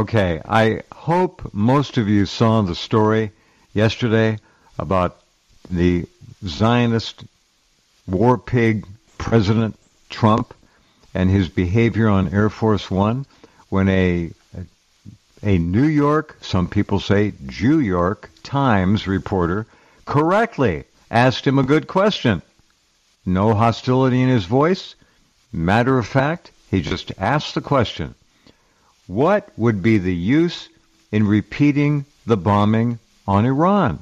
Okay, I hope most of you saw the story yesterday about the Zionist war pig President Trump and his behavior on Air Force One when a New York, some people say Jew York, Times reporter correctly asked him a good question. No hostility in his voice. Matter of fact, he just asked the question. What would be the use in repeating the bombing on Iran?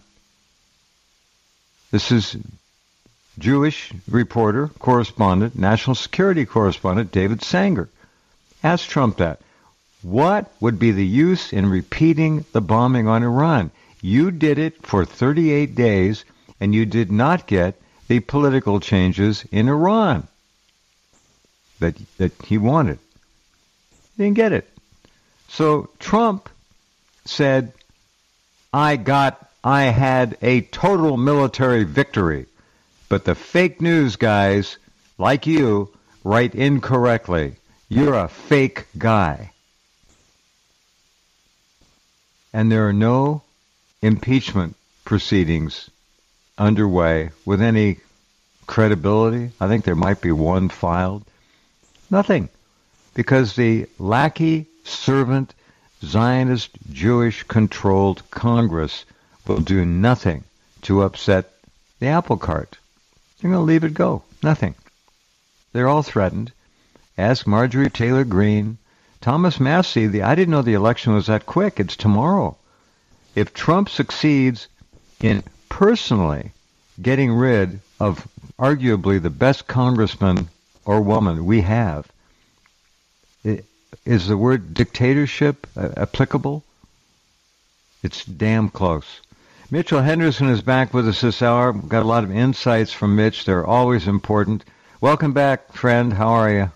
This is Jewish reporter, correspondent, national security correspondent David Sanger. Asked Trump that. What would be the use in repeating the bombing on Iran? You did it for 38 days, and you did not get the political changes in Iran that he wanted. He didn't get it. So Trump said, I had a total military victory. But the fake news guys, like you, write incorrectly. You're a fake guy. And there are no impeachment proceedings underway with any credibility. I think there might be one filed. Nothing. Because the lackey, servant, Zionist, Jewish-controlled Congress will do nothing to upset the apple cart. They're going to leave it go. Nothing. They're all threatened. Ask Marjorie Taylor Greene. Thomas Massie, I didn't know the election was that quick. It's tomorrow. If Trump succeeds in personally getting rid of arguably the best congressman or woman we have, is the word dictatorship applicable? It's damn close. Mitchell Henderson is back with us this hour. We've got a lot of insights from Mitch. They're always important. Welcome back, friend. How are you?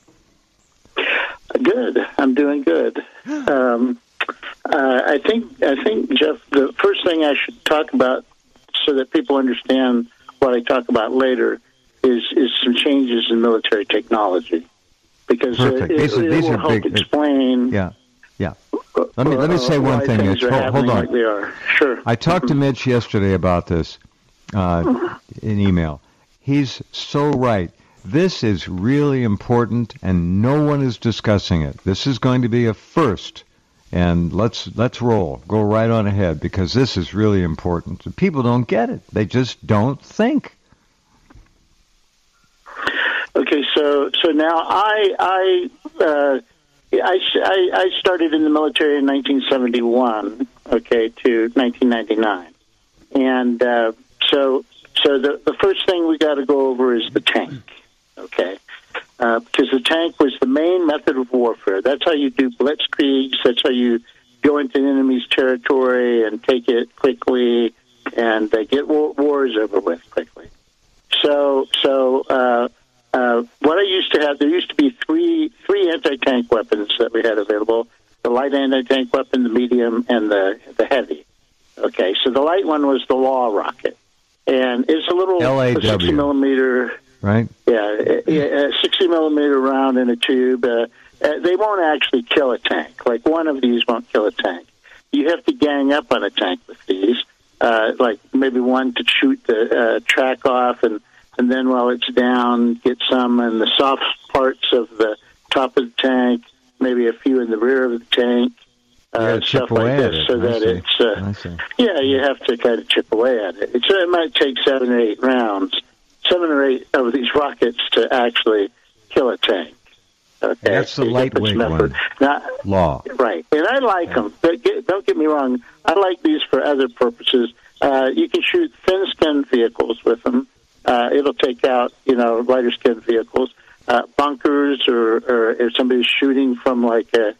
Good. I'm doing good. I think, Jeff, the first thing I should talk about so that people understand what I talk about later is some changes in military technology. Because these will help big, explain. Yeah. Let me say one thing, Mitch. Hold on. Like they are. Sure. I talked to Mitch yesterday about this in email. He's so right. This is really important, and no one is discussing it. This is going to be a first, and let's roll. Go right on ahead, because this is really important. People don't get it. They just don't think. Okay, so now I started in the military in 1971, okay, to 1999, and so the first thing we got to go over is the tank, okay, because the tank was the main method of warfare. That's how you do blitzkriegs. That's how you go into an enemy's territory and take it quickly and get wars over with quickly. So what I used to have, there used to be three anti-tank weapons that we had available: the light anti-tank weapon, the medium, and the heavy. Okay, so the light one was the Law rocket, and it's a little LAW, 60 millimeter, right? Yeah, a 60 millimeter round in a tube. They won't actually kill a tank. Like one of these won't kill a tank. You have to gang up on a tank with these, like maybe one to shoot the track off, and then while it's down, get some in the soft parts of the top of the tank, maybe a few in the rear of the tank, stuff like this, so that it's, you have to kind of chip away at it. So it might take 7 or 8 rounds, 7 or 8 of these rockets to actually kill a tank. Okay, that's the lightweight one. Now, Law. Right, and I like them. Don't get me wrong. I like these for other purposes. You can shoot thin-skinned vehicles with them. It'll take out, lighter-skinned vehicles. Bunkers, or if somebody's shooting from like a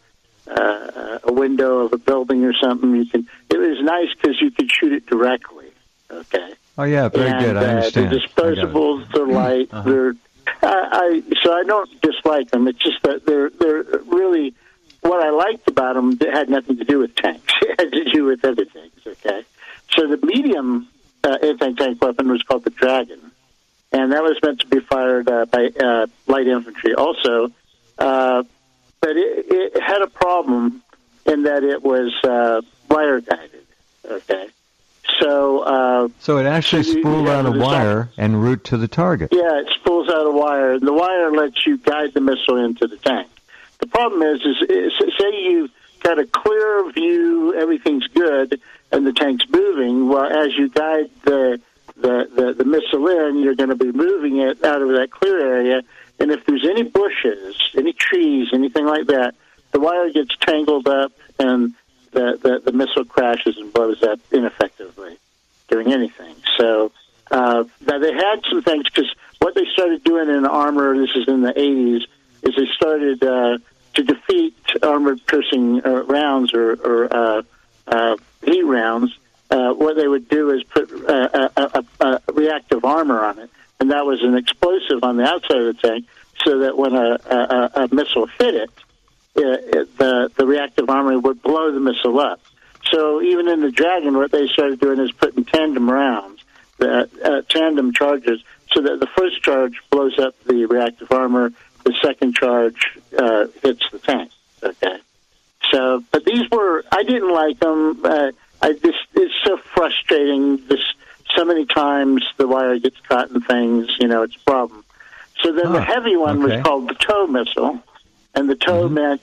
window of a building or something, you can. It was nice because you could shoot it directly. Okay. Oh yeah, very good. I understand. The disposables, they're light. They're. So I don't dislike them. It's just that they're really. What I liked about them had nothing to do with tanks. It had to do with other things. Okay. So the medium anti-tank weapon was called the Dragon, and that was meant to be fired by light infantry also. But it had a problem in that it was wire guided. Okay, so it actually spooled out a wire en route to the target. Yeah, it spools out a wire. The wire lets you guide the missile into the tank. The problem is say you've got a clear view, everything's good, and the tank's moving. Well, as you guide the missile in, you're going to be moving it out of that clear area. And if there's any bushes, any trees, anything like that, the wire gets tangled up, and the missile crashes and blows up ineffectively doing anything. So now they had some things, because what they started doing in armor, this is in the 80s, is they started to defeat armor-piercing rounds or heat rounds. What they would do is put a reactive armor on it, and that was an explosive on the outside of the tank, so that when a missile hit it, the reactive armor would blow the missile up. So even in the Dragon, what they started doing is putting tandem rounds, tandem charges, so that the first charge blows up the reactive armor, the second charge hits the tank. Okay, so but these were, I didn't like them. It's so frustrating. So many times the wire gets caught in things. It's a problem. So then the heavy one was called the TOW missile, and the TOW meant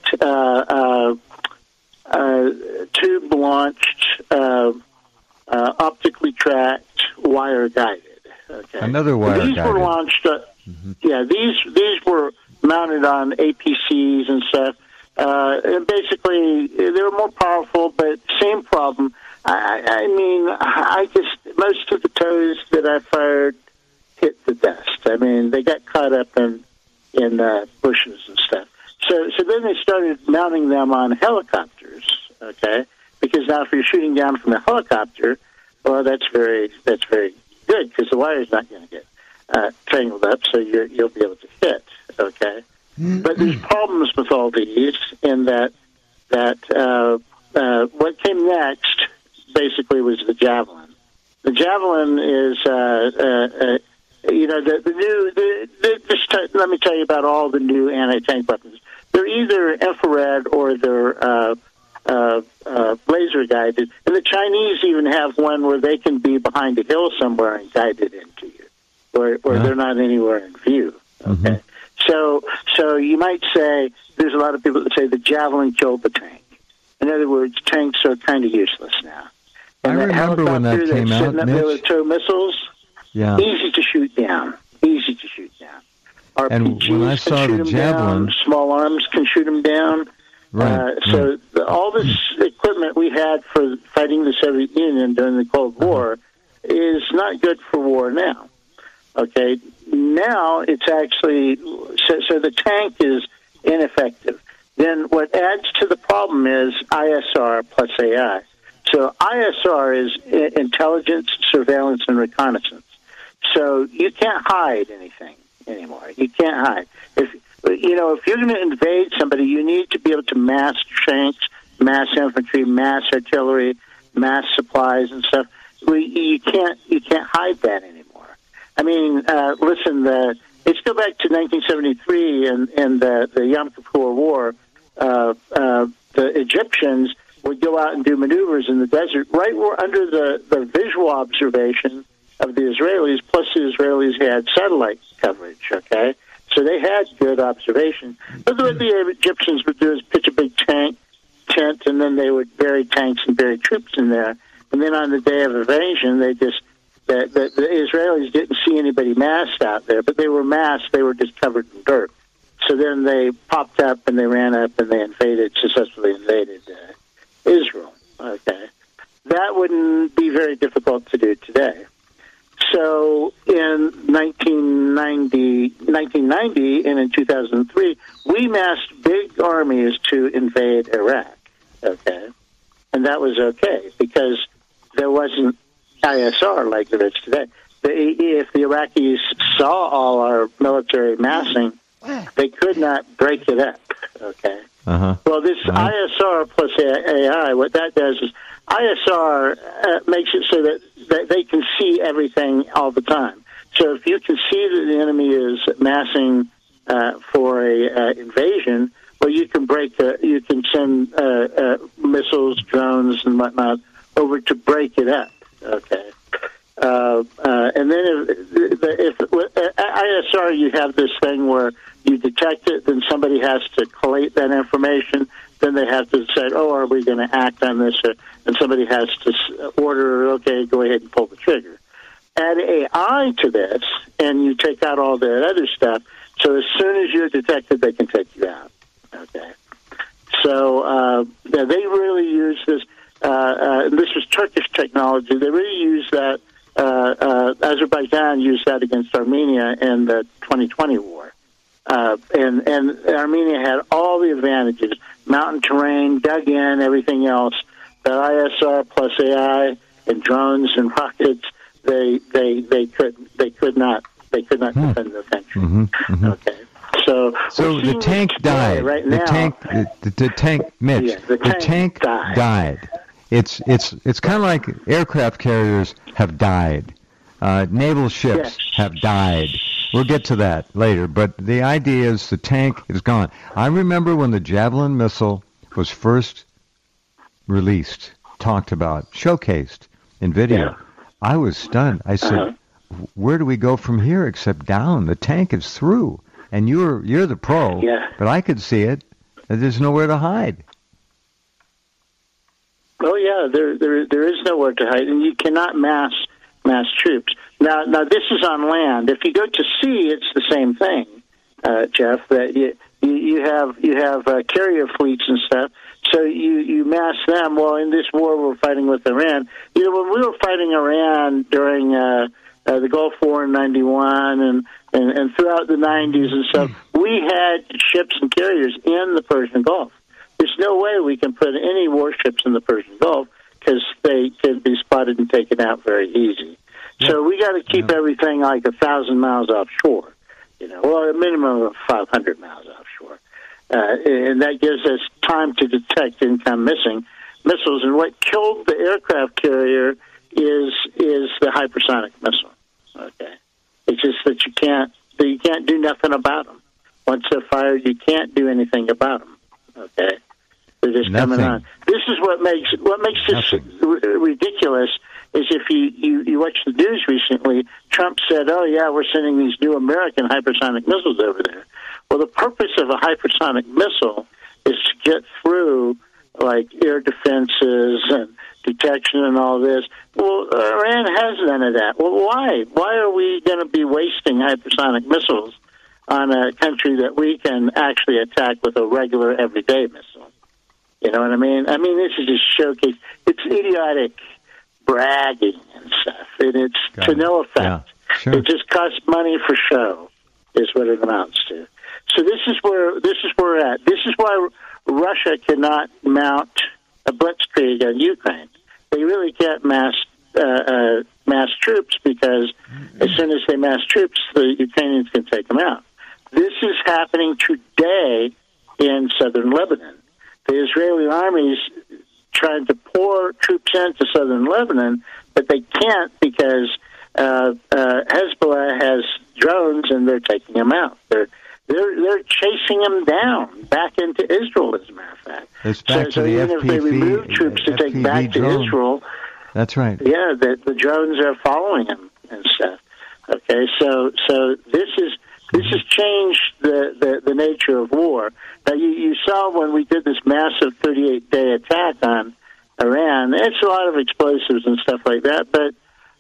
tube launched, optically tracked, wire guided. Okay. Another wire guided. These were launched. Yeah, these were mounted on APCs and stuff. And basically, they were more powerful, but same problem. I mean, most of the TOWs that I fired hit the dust. I mean, they got caught up in bushes and stuff. So then they started mounting them on helicopters. Okay, because now if you're shooting down from a helicopter, well, that's very good, because the wire's not going to get tangled up, so you'll be able to hit. Okay, but there's problems with all these in that what came next basically was the Javelin. The Javelin is let me tell you about all the new anti-tank weapons. They're either infrared or they're laser guided, and the Chinese even have one where they can be behind a hill somewhere and guide it into you, where they're not anywhere in view. Okay, so you might say there's a lot of people that say the Javelin killed the tank. In other words, tanks are kind of useless now. And I remember when that came out, Mitch. There with TOW missiles, easy to shoot down. RPGs and when I saw the Javelin, down, small arms can shoot them down. Right. All this equipment we had for fighting the Soviet Union during the Cold War is not good for war now. Okay, now it's actually so the tank is ineffective. Then what adds to the problem is ISR plus AI. So ISR is intelligence, surveillance, and reconnaissance. So you can't hide anything anymore. You can't hide. If you're going to invade somebody, you need to be able to mass tanks, mass infantry, mass artillery, mass supplies and stuff. You can't hide that anymore. I mean, listen, let's go back to 1973 and the Yom Kippur War. The Egyptians would go out and do maneuvers in the desert, right under the visual observation of the Israelis, plus the Israelis had satellite coverage, okay? So they had good observation. But what the Egyptians would do is pitch a big tent, and then they would bury tanks and bury troops in there. And then on the day of invasion, the Israelis didn't see anybody massed out there, but they were massed. They were just covered in dirt. So then they popped up and they ran up and they successfully invaded Israel. Okay, that wouldn't be very difficult to do today. So in 1990 and in 2003, we massed big armies to invade Iraq. Okay, and that was okay because there wasn't ISR like there is today. If the Iraqis saw all our military massing, they could not break it up. Okay. Well, this ISR plus AI, what that does is ISR makes it so that they can see everything all the time. So if you can see that the enemy is massing for a invasion, Well, you can you can send missiles, drones, and whatnot over to break it up. Okay. And then if ISR, you have this thing where you detect it, then somebody has to collate that information. Then they have to say, "Oh, are we going to act on this?" And somebody has to order, "Okay, go ahead and pull the trigger." Add AI to this, and you take out all that other stuff. So as soon as you're detected, they can take you out. Okay. So they really use this. This was Turkish technology. They really use that. Azerbaijan used that against Armenia in the 2020 war. And Armenia had all the advantages: mountain terrain, dug in, everything else. But ISR plus AI and drones and rockets, they could not defend the country. Mm-hmm, mm-hmm. Okay. So the tank died. Right now. The tank, Mitch. Yeah, the tank died. It's kind of like aircraft carriers have died. Naval ships have died. We'll get to that later. But the idea is the tank is gone. I remember when the Javelin missile was first released, talked about, showcased in video. Yeah. I was stunned. I said, where do we go from here except down? The tank is through. And you're the pro, but I could see it. There's nowhere to hide. Oh yeah, there is nowhere to hide, and you cannot mass troops. Now this is on land. If you go to sea, it's the same thing, Jeff. That you have carrier fleets and stuff. So you mass them. Well, in this war we're fighting with Iran. You know, when we were fighting Iran during the Gulf War in '91 and throughout the '90s and stuff, we had ships and carriers in the Persian Gulf. There's no way we can put any warships in the Persian Gulf because they can be spotted and taken out very easy. Yeah. So we got to keep everything like 1,000 miles offshore, or a minimum of 500 miles offshore. And that gives us time to detect income missing missiles. And what killed the aircraft carrier is the hypersonic missile. Okay, it's just that you can't do nothing about them. Once they're fired, you can't do anything about them. Okay, they're just coming on. This is what makes this ridiculous. Is if you watch the news recently, Trump said, "Oh yeah, we're sending these new American hypersonic missiles over there." Well, the purpose of a hypersonic missile is to get through like air defenses and detection and all this. Well, Iran has none of that. Well, why? Why are we going to be wasting hypersonic missiles on a country that we can actually attack with a regular everyday missile? You know what I mean? I mean, this is just showcase. It's idiotic bragging and stuff, and it's to no effect. Yeah, sure. It just costs money for show, is what it amounts to. So this is where we're at. This is why Russia cannot mount a blitzkrieg on Ukraine. They really can't mass troops because as soon as they mass troops, the Ukrainians can take them out. This is happening today in southern Lebanon. The Israeli army's trying to pour troops into southern Lebanon, but they can't because Hezbollah has drones and they're taking them out. They're chasing them down back into Israel, as a matter of fact. It's back to the even FPV, if they remove troops to take back drone. to Israel, that's right. Yeah, the drones are following them and stuff. Okay, so this has changed the nature of war. Now you saw when we did this massive 38-day attack on Iran. It's a lot of explosives and stuff like that, but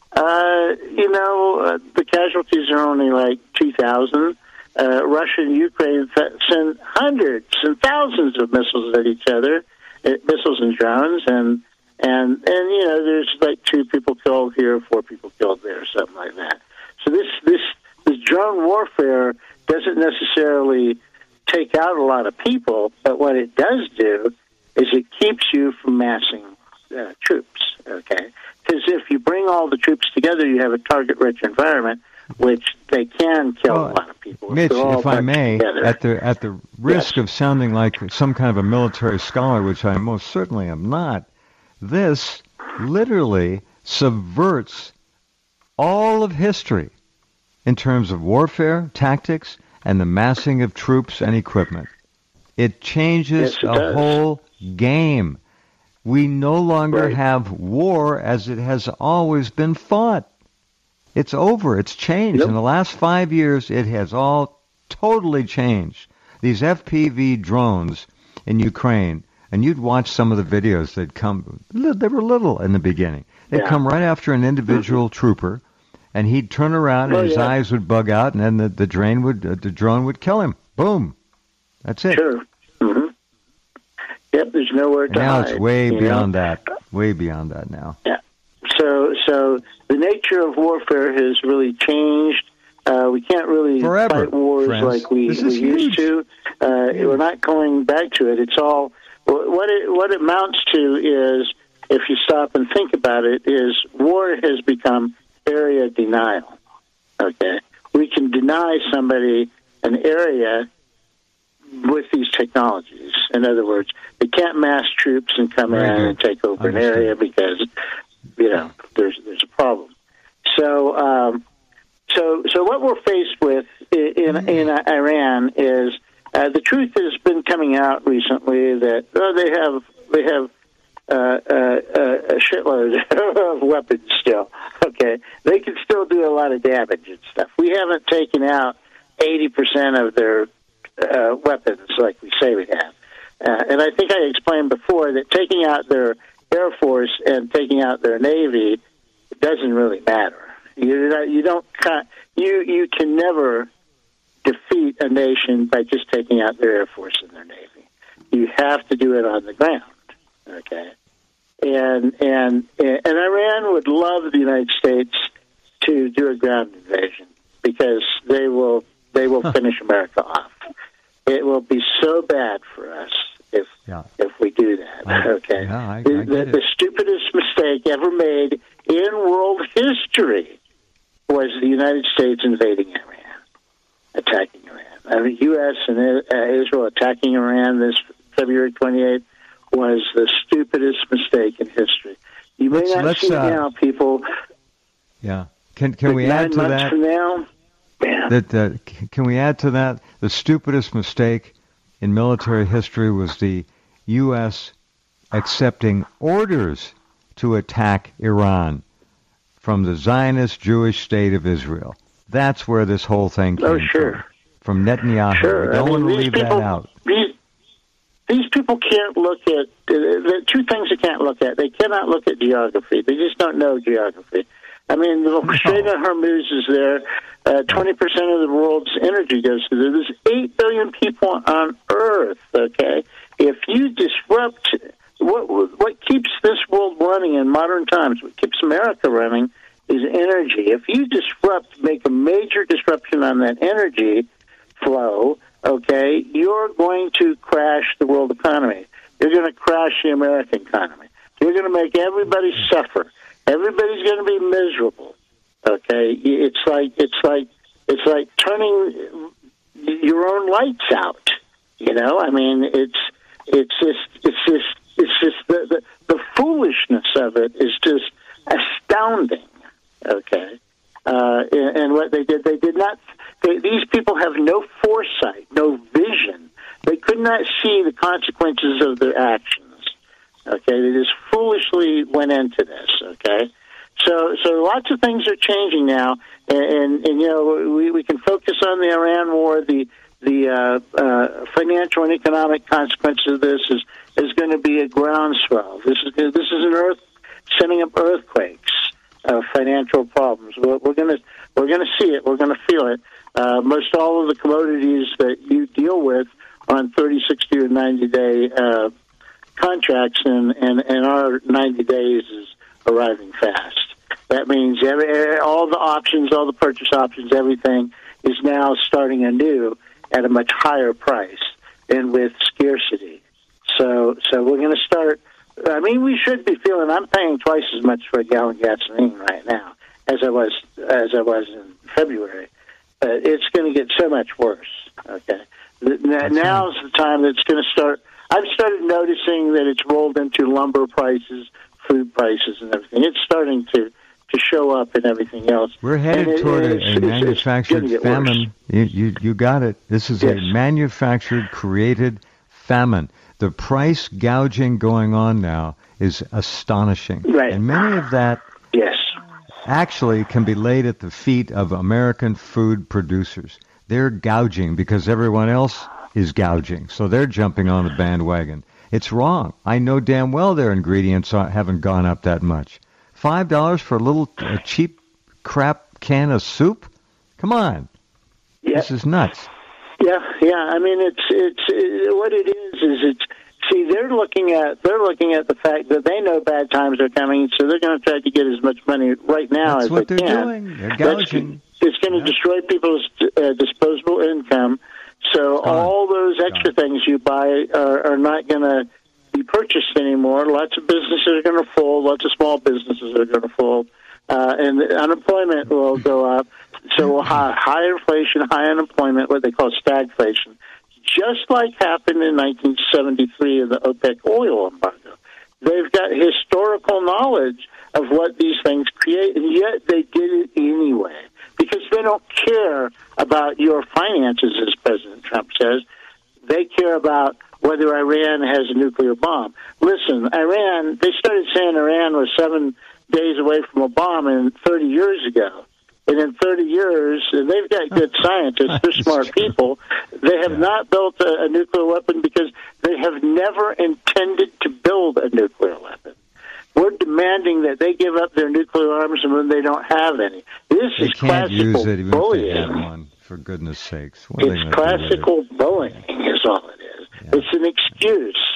the casualties are only like 2,000. Russia and Ukraine send hundreds and thousands of missiles at each other, missiles and drones, and there's like 2 people killed here, 4 people killed there, something like that. So this drone warfare doesn't necessarily take out a lot of people, but what it does do is it keeps you from massing troops. Okay, because if you bring all the troops together, you have a target-rich environment, which they can kill a lot of people. Mitch, if I may, at the risk of sounding like some kind of a military scholar, which I most certainly am not, this literally subverts all of history in terms of warfare, tactics, and the massing of troops and equipment. It changes Yes, it does. whole game. We no longer Right. have war as it has always been fought. It's over. It's changed. Yep. In the last 5 years, it has all totally changed. These FPV drones in Ukraine, and you'd watch some of the videos that come, they were little in the beginning. They'd Yeah. come right after an individual trooper, and he'd turn around and his eyes would bug out, and then the drone would kill him. Boom. That's it. Sure. Mm-hmm. Yep, there's nowhere to Now hide. it's way you beyond know? that. Way beyond that now. Yeah. So the nature of warfare has really changed. We can't really Forever, fight wars friends. like we This is used to. We're not going back to it. It's all what it amounts to is, if you stop and think about it, is war has become area denial. Okay, we can deny somebody an area with these technologies. In other words, they can't mass troops and come Very in good. and take over an Understood. area because there's a problem. So what we're faced with in Iran is the truth has been coming out recently that they have a shitload of weapons still. Okay, they can still do a lot of damage and stuff. We haven't taken out 80% of their weapons like we say we have. And I think I explained before that taking out their Air Force and taking out their Navy doesn't really matter. You can never defeat a nation by just taking out their Air Force and their Navy. You have to do it on the ground. Okay, and Iran would love the United States to do a ground invasion because they will finish America off. It will be so bad for us if we do that. Okay, I get it. The stupidest mistake ever made in world history was the United States invading Iran, attacking Iran. I mean, U.S. and Israel attacking Iran this February 28th was the stupidest mistake in history. You may not see it now, people. Yeah. Can we add to 9 months that? From now, yeah. Can we add to that? The stupidest mistake in military history was the U.S. accepting orders to attack Iran from the Zionist Jewish state of Israel. That's where this whole thing came from Netanyahu. Sure. We don't want to leave that out. These people can't look at the two things they can't look at. They cannot look at geography. They just don't know geography. I mean, the Strait of Hormuz is there. 20% of the world's energy goes through there. There's 8 billion people on Earth, okay? If you disrupt what keeps this world running in modern times, what keeps America running, is energy. If you make a major disruption on that energy flow, okay, you're going to crash the world economy. You're going to crash the American economy. You're going to make everybody suffer. Everybody's going to be miserable. Okay, it's like turning your own lights out. You know, I mean, it's just the foolishness of it is just astounding. Okay, and what they did not. These people have no foresight, no vision. They could not see the consequences of their actions. Okay, they just foolishly went into this. Okay, so lots of things are changing now, and you know we can focus on the Iran war. The financial and economic consequences of this is going to be a groundswell. This is an sending up earthquakes of financial problems. We're going to see it. We're going to feel it. Most all of the commodities that you deal with on 30, 60, or 90-day contracts, and our 90 days is arriving fast. That means all the options, all the purchase options, everything is now starting anew at a much higher price and with scarcity. So we're going to start. I mean, we should be feeling. I'm paying twice as much for a gallon of gasoline right now as I was in February. It's going to get so much worse. Okay, now's the time that it's going to start. I've started noticing that it's rolled into lumber prices, food prices, and everything. It's starting to show up in everything else. We're headed toward a manufactured famine. You got it. This is a manufactured, created famine. The price gouging going on now is astonishing. Right. And many of that Yes. actually can be laid at the feet of American food producers. They're gouging because everyone else is gouging, so they're jumping on the bandwagon. It's wrong. I know damn well their ingredients haven't gone up that much. $5 for a cheap crap can of soup? Come on. Yeah. This is nuts. Yeah. I mean, it's what it is it's. See, they're looking at the fact that they know bad times are coming, so they're going to try to get as much money right now That's as what they they're can. doing. They're gouging. It's going to destroy people's disposable income. So all those extra things you buy are not going to be purchased anymore. Lots of businesses are going to fold. Lots of small businesses are going to fold. And the unemployment will go up. So we'll have high inflation, high unemployment, what they call stagflation, just like happened in 1973 in the OPEC oil embargo. They've got historical knowledge of what these things create, and yet they did it anyway because they don't care about your finances, as President Trump says. They care about whether Iran has a nuclear bomb. Listen, Iran, they started saying Iran was 7 days away from a bomb 30 years ago. And in 30 years, and they've got good scientists, they're smart people, they have not built a nuclear weapon because they have never intended to build a nuclear weapon. We're demanding that they give up their nuclear arms when they don't have any. This is classical bullying. They have one, for goodness sakes. It's classical bullying is all it is. Yeah. It's an excuse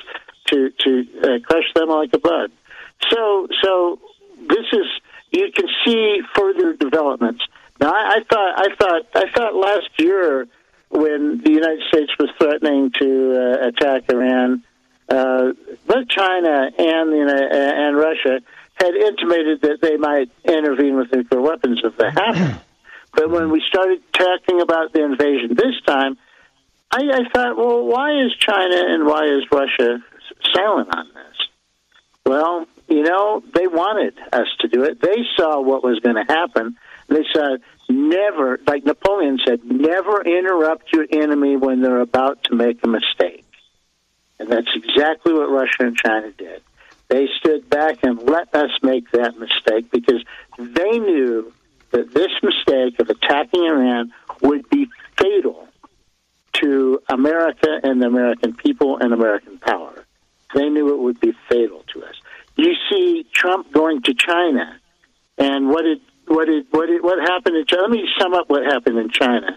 to crush them like a bud. So this is, you can see further developments. Now, I thought last year when the United States was threatening to attack Iran, both China and Russia had intimated that they might intervene with nuclear weapons if that happened. But when we started talking about the invasion this time, I thought, well, why is China and why is Russia silent on this? Well, they wanted us to do it. They saw what was going to happen. They said, never, like Napoleon said, never interrupt your enemy when they're about to make a mistake. And that's exactly what Russia and China did. They stood back and let us make that mistake because they knew that this mistake of attacking Iran would be fatal to America and the American people and American power. They knew it would be fatal to us. You see Trump going to China, and what happened in China? Let me sum up what happened in China.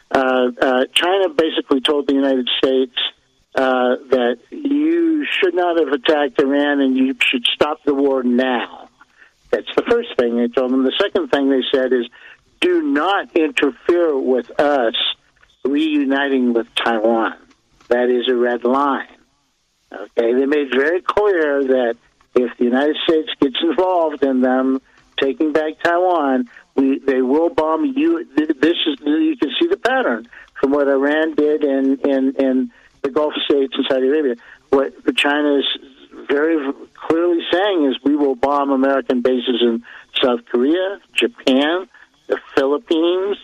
China basically told the United States that you should not have attacked Iran and you should stop the war now. That's the first thing they told them. The second thing they said is, do not interfere with us reuniting with Taiwan. That is a red line. Okay, they made very clear that if the United States gets involved in them taking back Taiwan, they will bomb you. This is, you can see the pattern from what Iran did in the Gulf states and Saudi Arabia. What China is very clearly saying is we will bomb American bases in South Korea, Japan, the Philippines,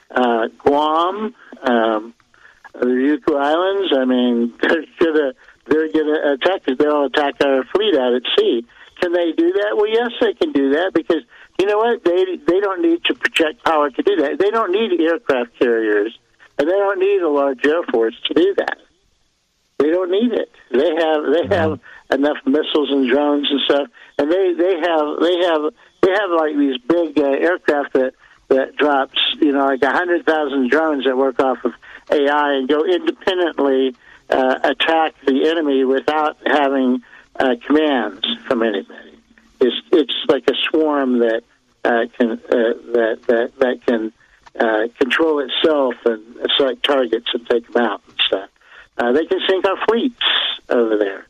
Guam, the Ryukyu Islands. I mean, they're gonna attack us. They'll attack our fleet out at sea. Can they do that? Well, yes, they can do that because you know what? They don't need to project power to do that. They don't need aircraft carriers, and they don't need a large air force to do that. They don't need it. They have enough missiles and drones and stuff, and they have like these big aircraft that drops like 100,000 drones that work off of AI and go independently attack the enemy without having commands from anybody. It's like a swarm that can control itself and select targets and take them out and stuff. They can sink our fleets over there.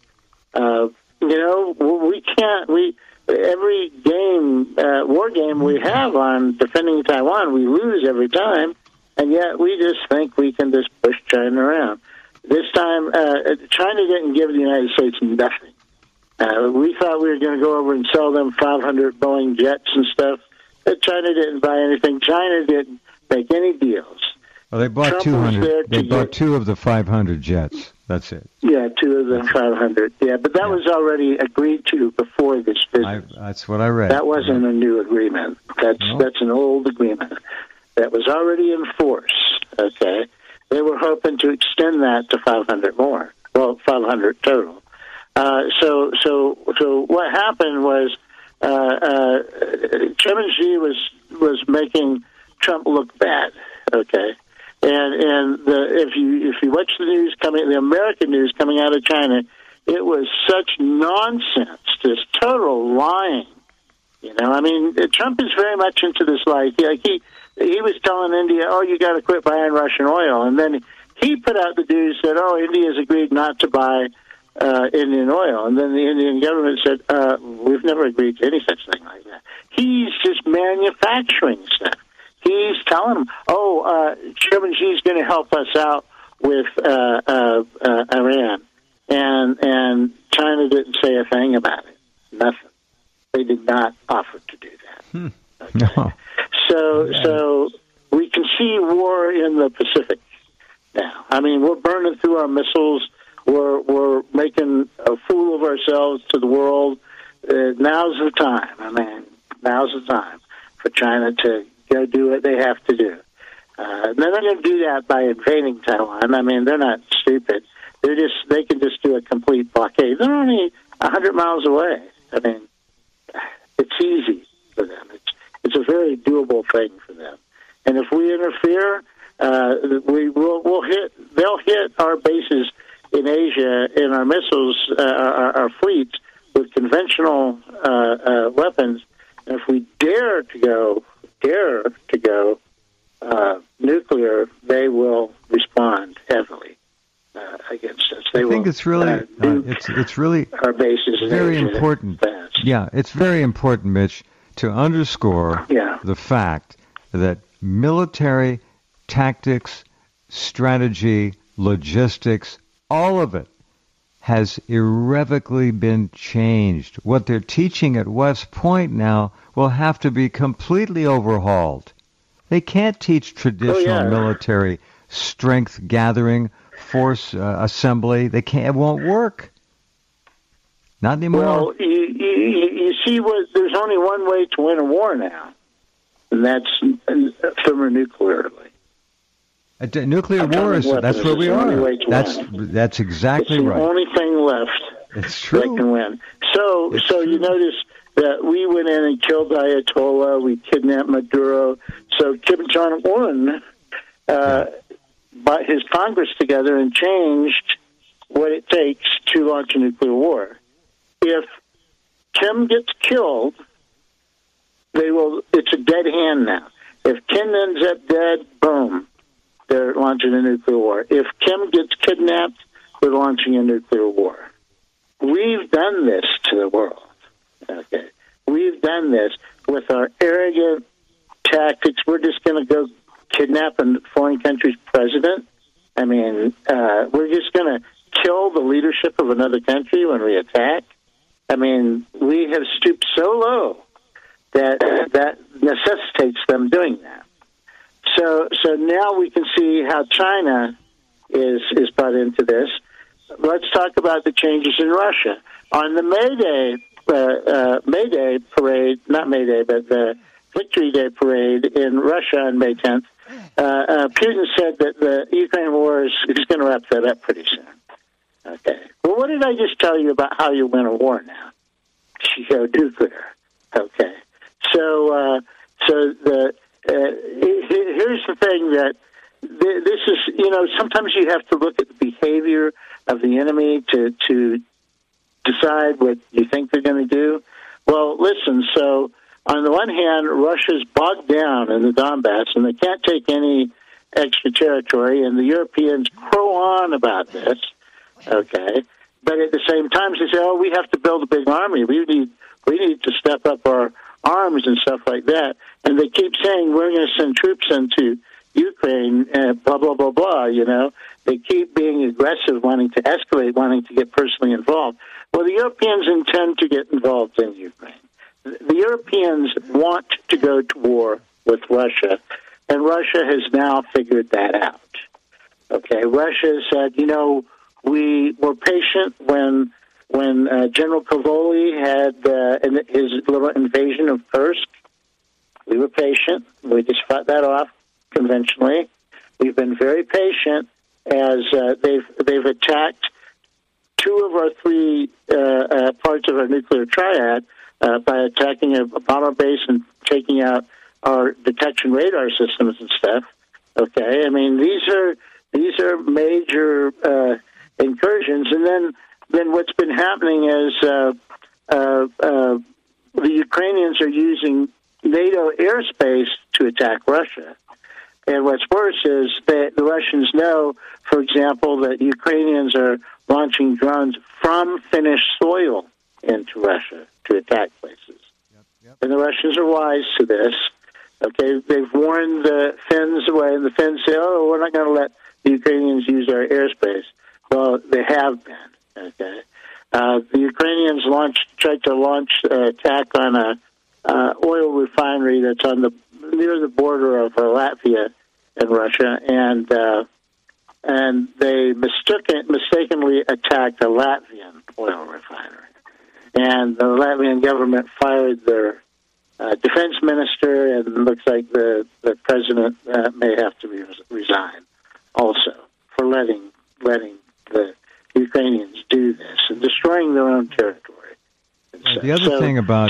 We can't. Every war game we have on defending Taiwan, we lose every time, and yet we just think we can just push China around. This time, China didn't give the United States nothing. We thought we were going to go over and sell them 500 Boeing jets and stuff. But China didn't buy anything. China didn't make any deals. Well, they bought 200. They bought 2 of the 500 jets. That's it. Yeah, 2 of the 500. Yeah, but that was already agreed to before this visit. That's what I read. That wasn't a new agreement. That's an old agreement that was already in force. Okay, they were hoping to extend that to 500 more. Well, 500 total. So what happened was Chairman Xi was making Trump look bad. Okay. And if you watch the news the American news coming out of China, it was such nonsense, this total lying. I mean, Trump is very much into this lie. He was telling India, "Oh, you got to quit buying Russian oil," and then he put out the news that, "Oh, India's agreed not to buy Indian oil," and then the Indian government said, "We've never agreed to any such thing like that." He's just manufacturing stuff. He's telling them, Chairman Xi's going to help us out with Iran. And China didn't say a thing about it. Nothing. They did not offer to do that. Okay. No. So we can see war in the Pacific now. I mean, we're burning through our missiles. We're making a fool of ourselves to the world. Now's the time. I mean, now's the time for China to go do what they have to do. They're not going to do that by invading Taiwan. I mean, they're not stupid. They can just do a complete blockade. They're only 100 miles away. I mean, it's easy for them. It's a very doable thing for them. And if we interfere, we'll hit. They'll hit our bases in Asia and our missiles, our fleets with conventional weapons. And if we dare to go nuclear, they will respond heavily against us. I think it's really it's really our bases in very Asia important. fast. Yeah, it's very important, Mitch, to underscore the fact that military tactics, strategy, logistics, all of it has irrevocably been changed. What they're teaching at West Point now will have to be completely overhauled. They can't teach traditional military strength gathering, force assembly. They can't. It won't work. Not anymore. Well, you see, there's only one way to win a war now, and that's thermonuclearly. Nuclear war that's where we are. That's exactly right. It's the only thing left. It's true. That can win. So you notice that we went in and killed the Ayatollah. We kidnapped Maduro. So Kim Jong-un brought his Congress together and changed what it takes to launch a nuclear war. If Kim gets killed, it's a dead hand now. If Kim ends up dead, boom, they're launching a nuclear war. If Kim gets kidnapped, they're launching a nuclear war. We've done this to the world. Okay, we've done this with our arrogant tactics. We're just going to go kidnap a foreign country's president. I mean, we're just going to kill the leadership of another country when we attack. I mean, we have stooped so low that necessitates them doing that. So now we can see how China is brought into this. Let's talk about the changes in Russia. On the May Day parade, not May Day, but the Victory Day parade in Russia on May 10th, Putin said that the Ukraine war is going to wrap that up pretty soon. Okay. Well, what did I just tell you about how you win a war now? You go nuclear. Okay. So here's the thing that this is, sometimes you have to look at the behavior of the enemy to decide what you think they're going to do. Well, listen, so on the one hand, Russia's bogged down in the Donbass, and they can't take any extra territory, and the Europeans crow on about this, okay? But at the same time, they say, we have to build a big army. We need to step up our arms and stuff like that. And they keep saying, we're going to send troops into Ukraine, blah, blah, blah, blah, They keep being aggressive, wanting to escalate, wanting to get personally involved. Well, the Europeans intend to get involved in Ukraine. The Europeans want to go to war with Russia, and Russia has now figured that out. Okay, Russia said, we we were patient when General Cavoli had his little invasion of Kursk. We were patient. We just fought that off conventionally. We've been very patient as they've attacked two of our three parts of our nuclear triad by attacking a bomber base and taking out our detection radar systems and stuff. Okay, I mean these are major incursions, and then what's been happening is the Ukrainians are using NATO airspace to attack Russia. And what's worse is that the Russians know, for example, that Ukrainians are launching drones from Finnish soil into Russia to attack places. Yep. And the Russians are wise to this. Okay, they've warned the Finns away, and the Finns say, "Oh, we're not going to let the Ukrainians use our airspace." Well, they have been. Okay, the Ukrainians tried to launch an attack on a oil refinery that's near the border of Latvia and Russia, and they mistakenly attacked a Latvian oil refinery, and the Latvian government fired their defense minister, and it looks like the president may have to resign also for letting the Ukrainians do this and destroying their own territory. The other thing about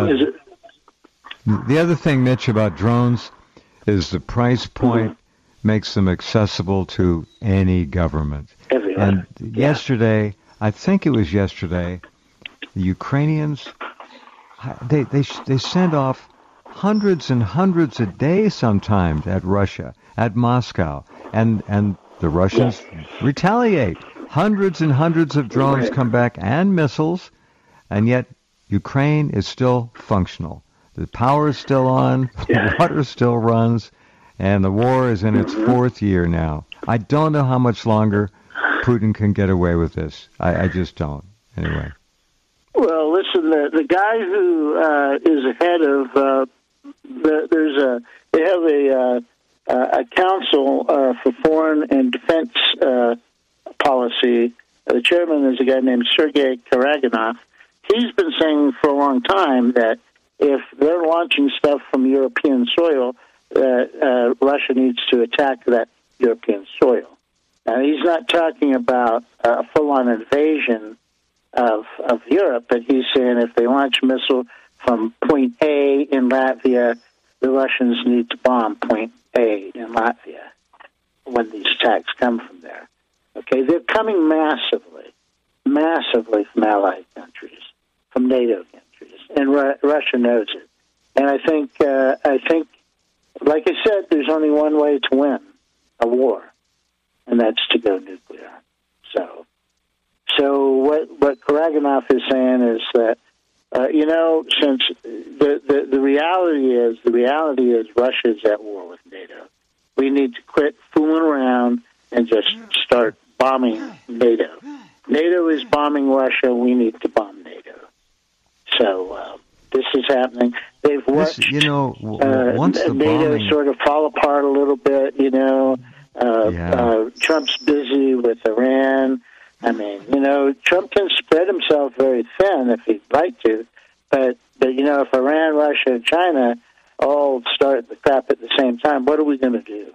the other thing, Mitch, about drones is the price point makes them accessible to any government. Everyone. And yesterday, I think it was yesterday, the Ukrainians, they send off hundreds and hundreds a day sometimes at Russia, at Moscow, and the Russians retaliate. Hundreds and hundreds of drones come back and missiles, and yet Ukraine is still functional. The power is still on, the water still runs, and the war is in its fourth year now. I don't know how much longer Putin can get away with this. I just don't. Anyway. Well, listen, the guy who is ahead of they have a council for foreign and defense policy. The chairman is a guy named Sergei Karaganov. He's been saying for a long time that if they're launching stuff from European soil, Russia needs to attack that European soil. Now, he's not talking about a full-on invasion of Europe, but he's saying if they launch a missile from point A in Latvia, the Russians need to bomb point A in Latvia when these attacks come from there. Okay, they're coming massively from allied countries, from NATO countries, and Russia knows it. And I think, like I said, there's only one way to win a war, and that's to go nuclear. So what Karaganov is saying is that, since the reality is Russia is at war with NATO. We need to quit fooling around and just start bombing NATO. NATO is bombing Russia. We need to bomb NATO. So this is happening. They've watched once the NATO bombing sort of fall apart a little bit. Trump's busy with Iran. I mean, Trump can spread himself very thin if he'd like to, but if Iran, Russia, and China all start the crap at the same time, what are we going to do?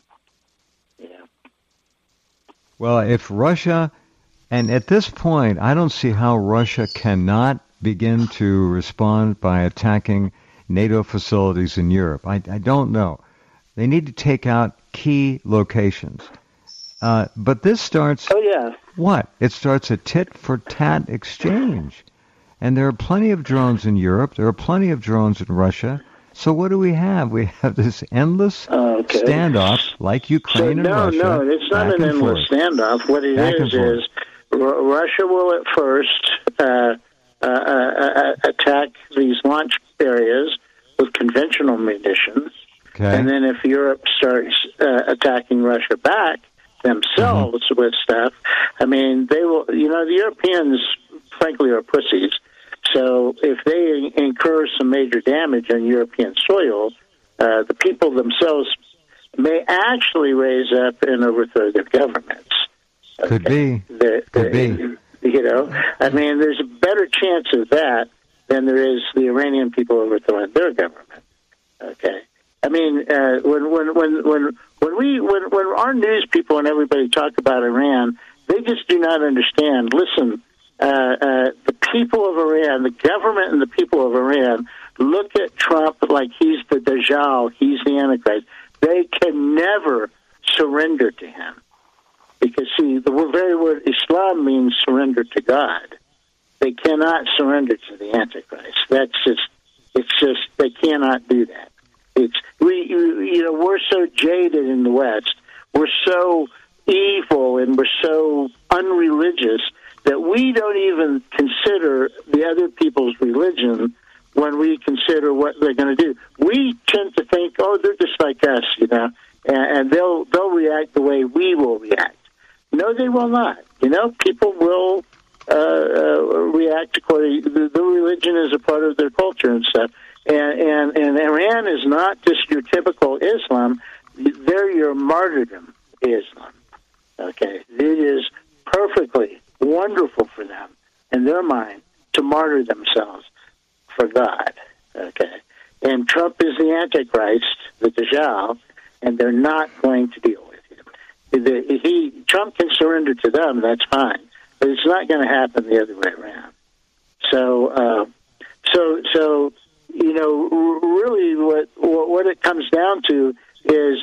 Well, if Russia, and at this point, I don't see how Russia cannot begin to respond by attacking NATO facilities in Europe. I don't know. They need to take out key locations. But this starts... Oh, yeah. What? It starts a tit-for-tat exchange. And there are plenty of drones in Europe. There are plenty of drones in Russia. So what do we have? We have this endless standoff, like Ukraine and Russia. No, it's not an endless standoff. What it is Russia will at first attack these launch areas with conventional munitions. Okay. And then if Europe starts attacking Russia back themselves with stuff, I mean, they will, the Europeans, frankly, are pussies. So if they incur some major damage on European soil, the people themselves may actually raise up and overthrow their governments. Could be. Could be. You know, I mean, there's a better chance of that than there is the Iranian people overthrowing their government. Okay. I mean, when our news people and everybody talk about Iran, they just do not understand. Listen, the people of Iran, the government and the people of Iran, look at Trump like he's the Dajjal, he's the Antichrist. They can never surrender to him. Because, see, the very word Islam means surrender to God. They cannot surrender to the Antichrist. It's just, they cannot do that. We're so jaded in the West. We're so evil and we're so unreligious that we don't even consider the other people's religion when we consider what they're going to do. We tend to think, oh, they're just like us, you know, and they'll react the way we will react. No, they will not. You know, people will react according. The religion is a part of their culture and stuff. And Iran is not just your typical Islam; they're your martyrdom Islam. Okay, it is perfectly wonderful for them in their mind to martyr themselves for God. Okay, and Trump is the Antichrist, the Dajjal, and they're not going to deal with him. Trump can surrender to them, that's fine, but it's not going to happen the other way around. So you know, really, what it comes down to is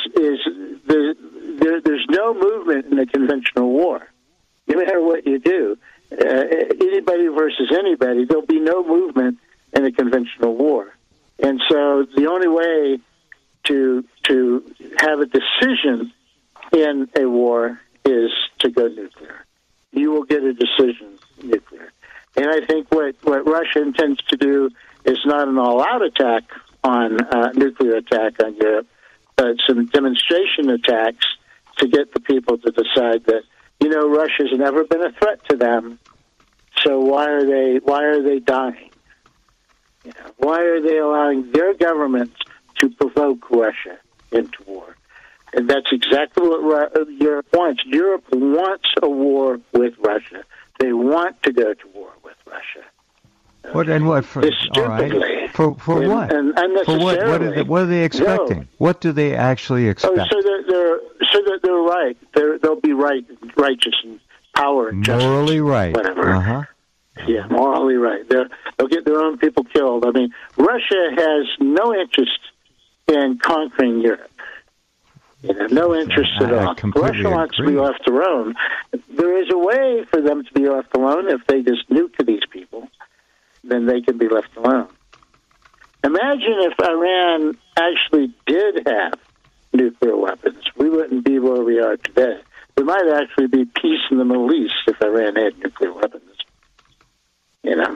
there's no movement in a conventional war. No matter what you do, anybody versus anybody, there'll be no movement in a conventional war. And so the only way to have a decision in a war is to go nuclear. You will get a decision nuclear. And I think what Russia intends to do is not an all-out attack on nuclear attack on Europe, but some demonstration attacks to get the people to decide that, you know, Russia's never been a threat to them. So why are they dying? You know, why are they allowing their government to provoke Russia into war? And that's exactly what Europe wants. Europe wants a war with Russia. They want to go to war with Russia. What and what? For, all right. For what? And for what? What are they expecting? No. What do they actually expect? So they're right. They'll be right, righteous, and power, and justice, morally right. Whatever. Yeah, morally right. They'll get their own people killed. I mean, Russia has no interest in conquering Europe. You know, no interest at all. Russia wants to be left alone. There is a way for them to be left alone if they just nuke these people. Then they can be left alone. Imagine if Iran actually did have nuclear weapons. We wouldn't be where we are today. There might actually be peace in the Middle East if Iran had nuclear weapons. You know.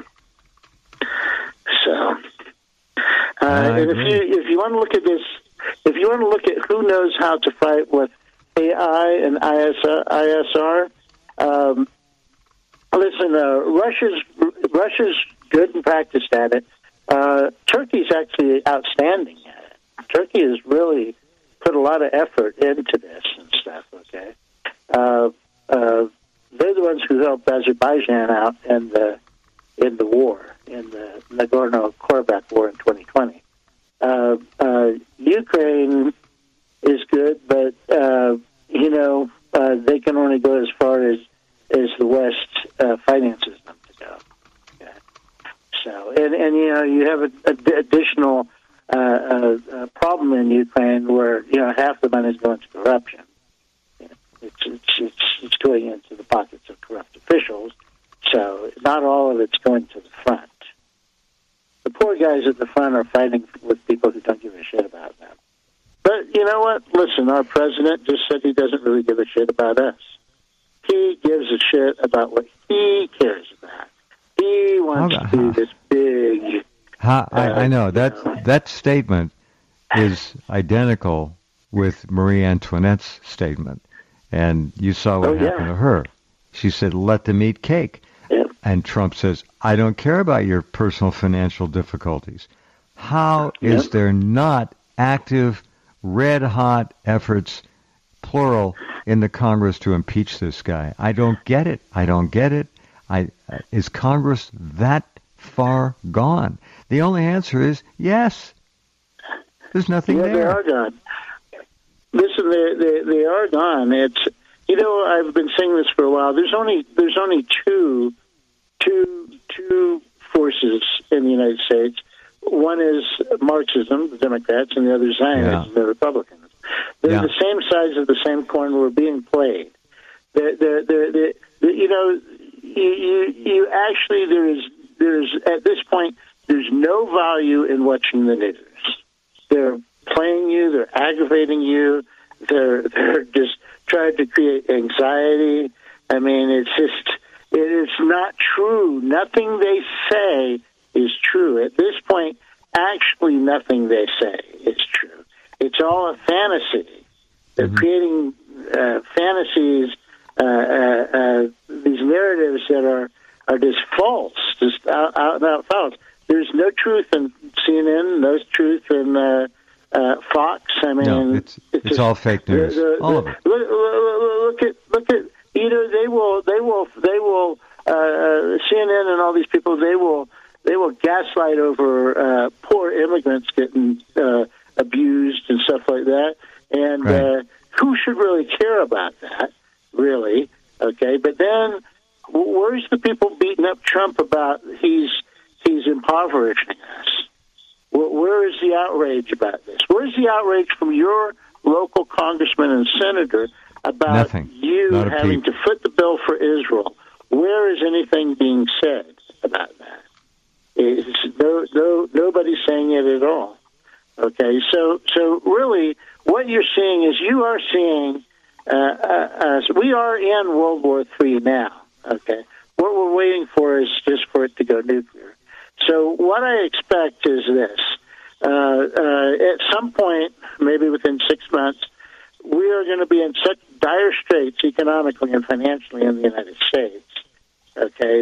So, and if you want to look at this, if you want to look at who knows how to fight with AI and ISR, listen, Russia's good and practiced at it. Turkey's actually outstanding at it. Turkey has really put a lot of effort into this and stuff. Okay, they're the ones who helped Azerbaijan out in the war, in the Nagorno-Karabakh war in 2020. Ukraine is good, but they can only go as far as the West finances them to go. Okay. So, and you have an additional problem in Ukraine where half the money is going to corruption. It's going into the pockets of corrupt officials. So not all of it's going to the front. The poor guys at the front are fighting with people who don't give a shit about them. But you know what? Listen, our president just said he doesn't really give a shit about us. He gives a shit about what he cares about. He wants to do this big... I know. That statement is identical with Marie Antoinette's statement. And you saw what happened to her. She said, let them eat cake. Yep. And Trump says, I don't care about your personal financial difficulties. How is there not active, red-hot efforts plural, in the Congress to impeach this guy. I don't get it. I don't get it. Is Congress that far gone? The only answer is yes. There's nothing there. They are gone. Listen, they are gone. It's, I've been saying this for a while. There's only two forces in the United States. One is Marxism, the Democrats, and the other is Zionism, the Republicans. They're the same sides of the same coin. We're being played. You actually, there's at this point, there's no value in watching the news. They're playing you. They're aggravating you. They're just trying to create anxiety. I mean, it is not true. Nothing they say is true. At this point, actually nothing they say is true. It's all a fantasy. They're creating fantasies, these narratives that are just false, just out false. There's no truth in CNN, no truth in Fox. I mean, no, it's just, all fake news. All of it. Look at they will CNN and all these people, they will gaslight over poor immigrants getting abused and stuff like that. And who should really care about that, really? Okay, but then where's the people beating up Trump about he's impoverishing us? Where is the outrage about this? Where's the outrage from your local congressman and senator about Nothing. you Not having to foot the bill for Israel? Where is anything being said about that? Nobody's saying it at all. Okay, so really, what you're seeing is we are in World War III now. Okay, what we're waiting for is just for it to go nuclear. So what I expect is this: at some point, maybe within 6 months, we are going to be in such dire straits economically and financially in the United States. Okay,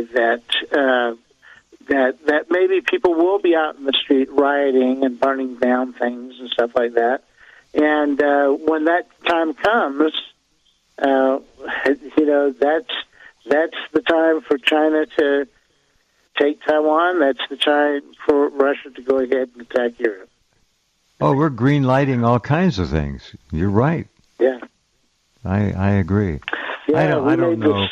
that maybe people will be out in the street rioting and burning down things and stuff like that. And when that time comes, that's the time for China to take Taiwan. That's the time for Russia to go ahead and attack Europe. Oh, we're green lighting all kinds of things. You're right. Yeah, I agree. Yeah, I don't know.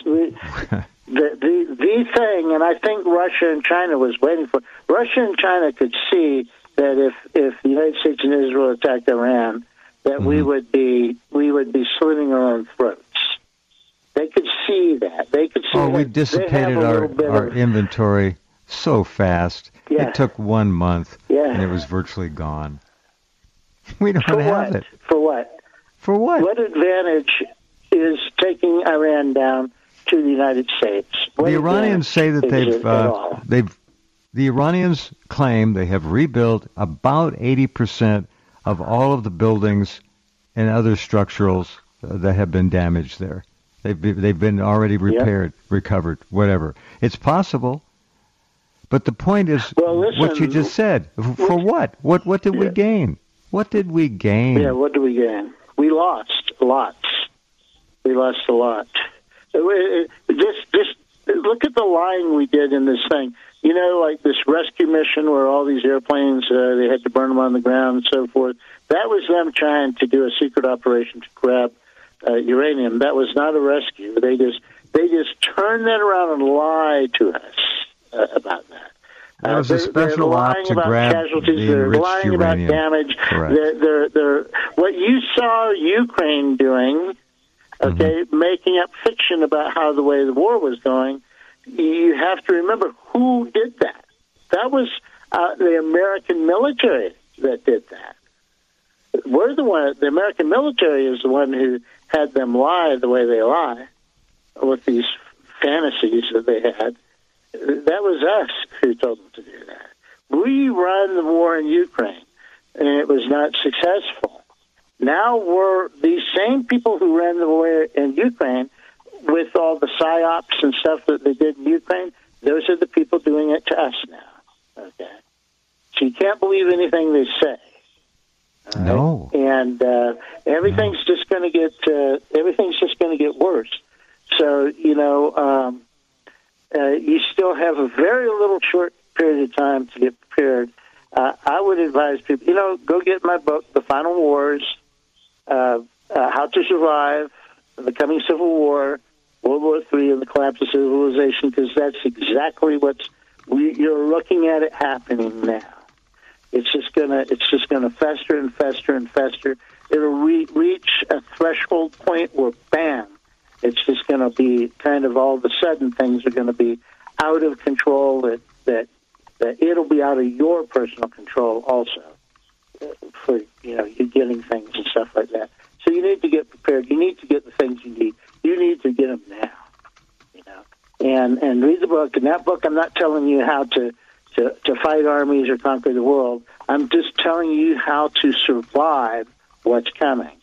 The thing, and I think Russia and China was waiting for. Russia and China could see that if the United States and Israel attacked Iran, that we would be slitting our own throats. They could see that. They could see. We dissipated our inventory so fast. Yeah. It took 1 month, Yeah. and it was virtually gone. We don't For have what? it. For what? For what? What advantage is taking Iran down to the United States? What The Iranians say that the Iranians claim they have rebuilt about 80% of all of the buildings and other structurals that have been damaged there. They've been already repaired, recovered, whatever. It's possible, but the point is what you just said. For what? What did we gain? What did we gain? Yeah, what did we gain? We lost lots. We lost a lot. Just look at the lying we did in this thing. Like this rescue mission where all these airplanes, they had to burn them on the ground and so forth. That was them trying to do a secret operation to grab uranium. That was not a rescue. They just turned that around and lied to us about that. There was a special op to grab casualties. the They're enriched lying uranium. about damage. Correct. They're what you saw Ukraine doing, making up fiction about how the way the war was going. You have to remember who did that. That was the American military that did that. We're the one. The American military is the one who had them lie the way they lie with these fantasies that they had. That was us who told them to do that. We run the war in Ukraine, and it was not successful. Now we're these same people who ran the war in Ukraine with all the psyops and stuff that they did in Ukraine. Those are the people doing it to us now. Okay, so you can't believe anything they say. No. And and everything's just going to get worse. So you still have a very little short period of time to get prepared. I would advise people, go get my book, The Final Wars, How to Survive the Coming Civil War, World War III, and the Collapse of Civilization, because that's exactly you're looking at it happening now. It's just gonna fester and fester and fester. It'll reach a threshold point where, bam, it's just going to be kind of all of a sudden things are going to be out of control. That it'll be out of your personal control also for you getting things and stuff like that. So you need to get prepared. You need to get the things you need. You need to get them now. And read the book. In that book, I'm not telling you how to fight armies or conquer the world. I'm just telling you how to survive what's coming.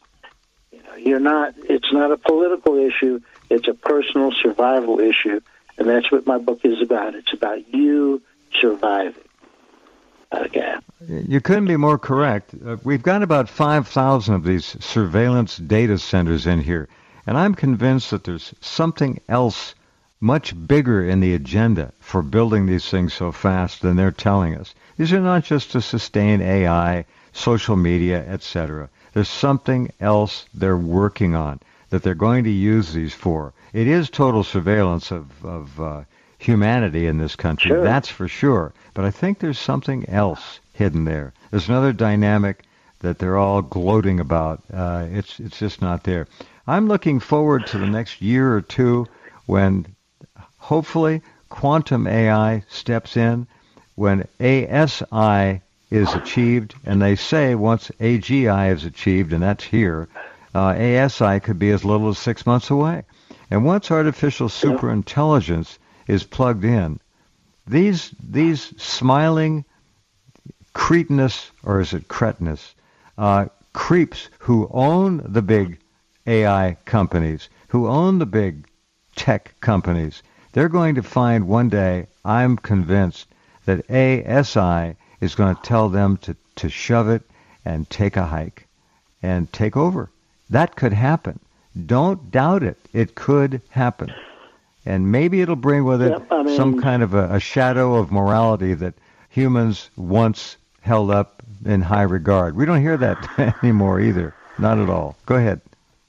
It's not a political issue. It's a personal survival issue. And that's what my book is about. It's about you surviving. Okay. You couldn't be more correct. We've got about 5,000 of these surveillance data centers in here. And I'm convinced that there's something else much bigger in the agenda for building these things so fast than they're telling us. These are not just to sustain AI, social media, etc. There's something else they're working on that they're going to use these for. It is total surveillance of humanity in this country, sure. That's for sure. But I think there's something else hidden there. There's another dynamic that they're all gloating about. It's just not there. I'm looking forward to the next year or two when hopefully quantum AI steps in, when ASI is achieved, and they say once AGI is achieved, and that's here, ASI could be as little as 6 months away. And once artificial superintelligence is plugged in, these smiling cretinous, or is it cretinous, creeps who own the big AI companies, who own the big tech companies, they're going to find one day, I'm convinced, that ASI is going to tell them to shove it and take a hike and take over. That could happen. Don't doubt it. It could happen. And maybe it'll bring with it some kind of a shadow of morality that humans once held up in high regard. We don't hear that anymore either. Not at all. Go ahead.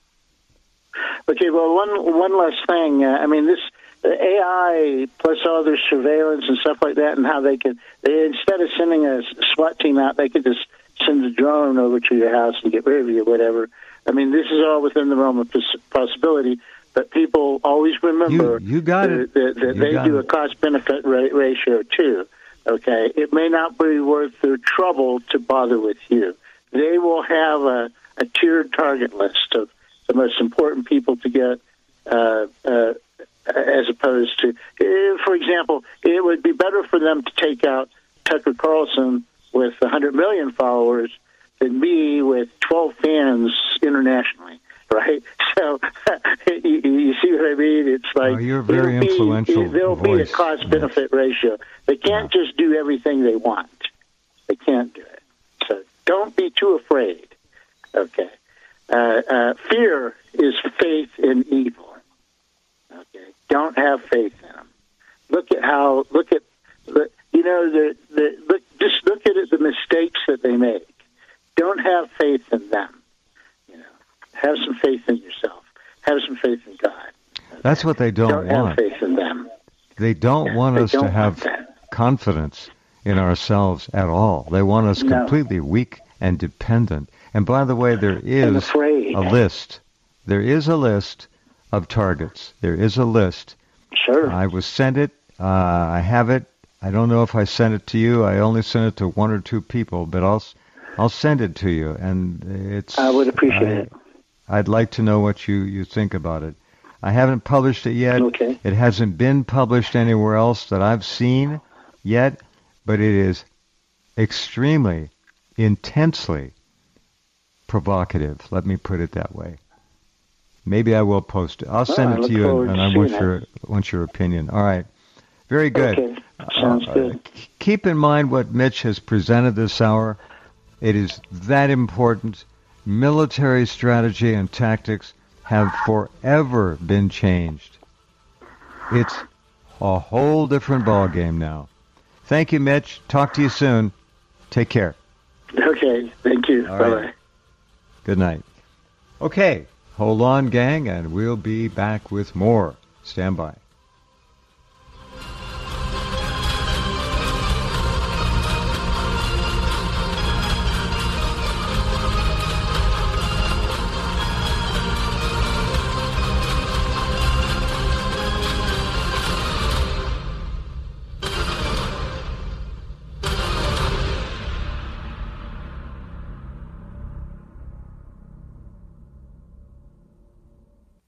Okay, well, one last thing. This AI plus all their surveillance and stuff like that, and how they instead of sending a SWAT team out, they could just send a drone over to your house and get rid of you, whatever. This is all within the realm of possibility, but people always remember that they do a cost-benefit ratio, too, okay? It may not be worth their trouble to bother with you. They will have a tiered target list of the most important people to get as opposed to, for example, it would be better for them to take out Tucker Carlson with 100 million followers than me with 12 fans internationally, right? So you see what I mean? It's like you're very influential. There'll be a cost-benefit ratio. They can't just do everything they want. They can't do it. So don't be too afraid. Okay. Fear is faith in evil. Okay. Don't have faith in them. Just look at it, the mistakes that they make. Don't have faith in them. Have some faith in yourself. Have some faith in God. Okay? That's what they don't want. Have faith in them. They don't want us to have confidence in ourselves at all. They want us completely weak and dependent. And by the way, there is a list. There is a list of targets. There is a list. Sure. I was sent it. I have it. I don't know if I sent it to you. I only sent it to one or two people, but I'll send it to you. And I would appreciate it. I'd like to know what you think about it. I haven't published it yet. Okay. It hasn't been published anywhere else that I've seen yet, but it is extremely, intensely provocative. Let me put it that way. Maybe I will post it. I'll send it to you, and I want your opinion. All right. Very good. Okay. Sounds good. Keep in mind what Mitch has presented this hour. It is that important military strategy and tactics have forever been changed. It's a whole different ballgame now. Thank you, Mitch. Talk to you soon. Take care. Okay, thank you. All Bye-bye. right. Good night. Okay, hold on, gang, and we'll be back with more. Stand by.